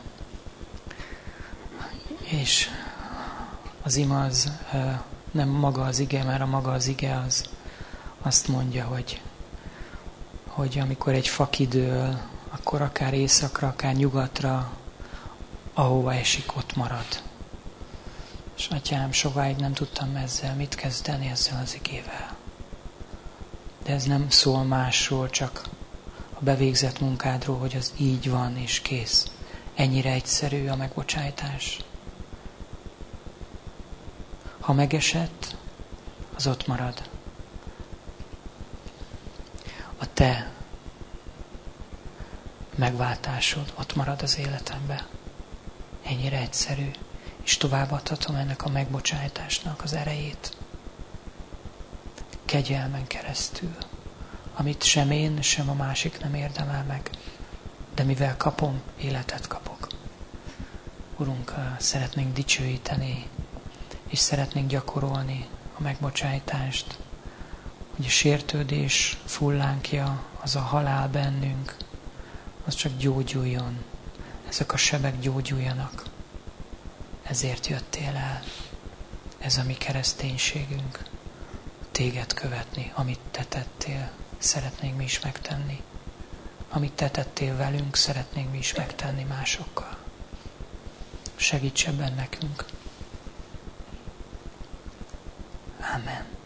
És az ima az nem maga az ige, mert a maga az ige az azt mondja, hogy, hogy amikor egy fa kidől, akkor akár északra, akár nyugatra, ahova esik, ott marad. És atyám, sokáig nem tudtam ezzel mit kezdeni, ezzel az igével. De ez nem szól másról, csak a bevégzett munkádról, hogy az így van és kész. Ennyire egyszerű a megbocsájtás. Ha megesett, az ott marad. A te megváltásod ott marad az életemben. Ennyire egyszerű. És továbbadhatom ennek a megbocsájtásnak az erejét. Kegyelmen keresztül. Amit sem én, sem a másik nem érdemel meg. De mivel kapom, életet kapok. Urunk, szeretnénk dicsőíteni, és szeretnénk gyakorolni a megbocsájtást, hogy a sértődés fullánkja, az a halál bennünk, az csak gyógyuljon. Ezek a sebek gyógyuljanak. Ezért jöttél el. Ez a mi kereszténységünk. Téged követni, amit te tettél, szeretnénk mi is megtenni. Amit te tettél velünk, szeretnénk mi is megtenni másokkal. Segíts ebben nekünk. Amen.